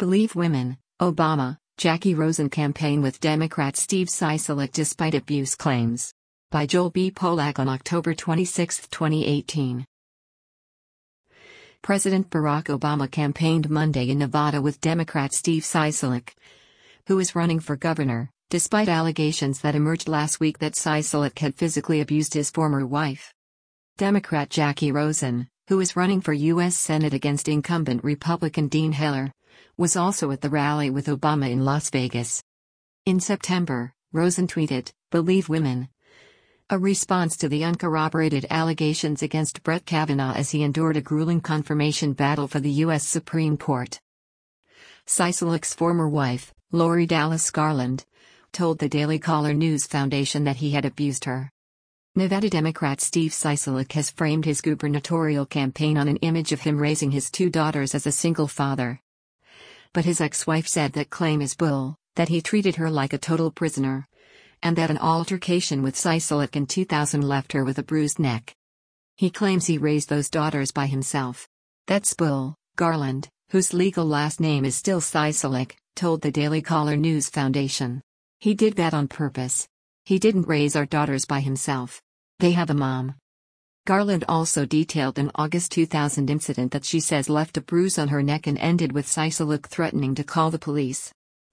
Believe Women, Obama, Jackie Rosen campaign with Democrat Steve Sisolak despite abuse claims. By Joel B. Polak on October 26, 2018. President Barack Obama campaigned Monday in Nevada with Democrat Steve Sisolak, who is running for governor, despite allegations that emerged last week that Sisolak had physically abused his former wife. Democrat Jackie Rosen, who is running for U.S. Senate against incumbent Republican Dean Heller, was also at the rally with Obama in Las Vegas. In September, Rosen tweeted, "Believe Women," a response to the uncorroborated allegations against Brett Kavanaugh as he endured a grueling confirmation battle for the U.S. Supreme Court. Sisolak's former wife, Lori Dallas Garland, told the Daily Caller News Foundation that he had abused her. Nevada Democrat Steve Sisolak has framed his gubernatorial campaign on an image of him raising his two daughters as a single father. But his ex-wife said that claim is bull, that he treated her like a total prisoner, and that an altercation with Sisolak in 2000 left her with a bruised neck. He claims he raised those daughters by himself. "That's bull," Garland, whose legal last name is still Sisolak, told the Daily Caller News Foundation. "He did that on purpose. He didn't raise our daughters by himself. They have a mom." Garland also detailed an August 2000 incident that she says left a bruise on her neck and ended with Sisolak threatening to call the police.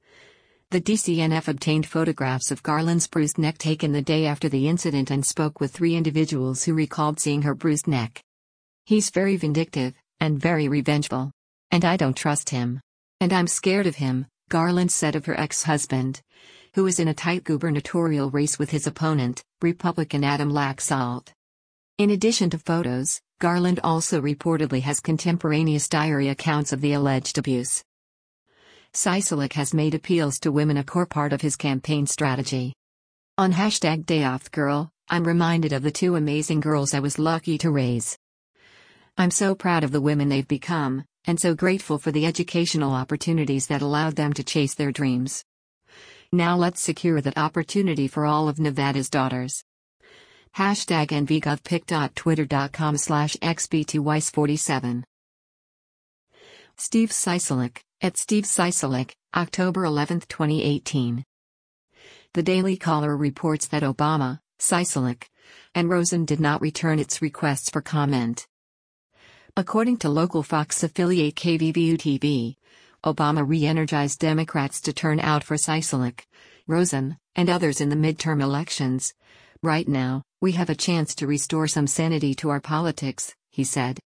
The DCNF obtained photographs of Garland's bruised neck taken the day after the incident and spoke with 3 individuals who recalled seeing her bruised neck. "He's very vindictive, and very revengeful. And I don't trust him. And I'm scared of him," Garland said of her ex-husband, who is in a tight gubernatorial race with his opponent, Republican Adam Laxalt. In addition to photos, Garland also reportedly has contemporaneous diary accounts of the alleged abuse. Sisolak has made appeals to women a core part of his campaign strategy. On #DayOffGirl, I'm reminded of the 2 amazing girls I was lucky to raise. I'm so proud of the women they've become, and so grateful for the educational opportunities that allowed them to chase their dreams. Now let's secure that opportunity for all of Nevada's daughters. #NVGovPic.Twitter.com/XB2Weiss47. Steve Sisolak, at Steve Sisolak, October 11, 2018. The Daily Caller reports that Obama, Sisolak, and Rosen did not return its requests for comment. According to local Fox affiliate KVVU-TV, Obama re-energized Democrats to turn out for Sisolak, Rosen, and others in the midterm elections. "Right now, we have a chance to restore some sanity to our politics," he said.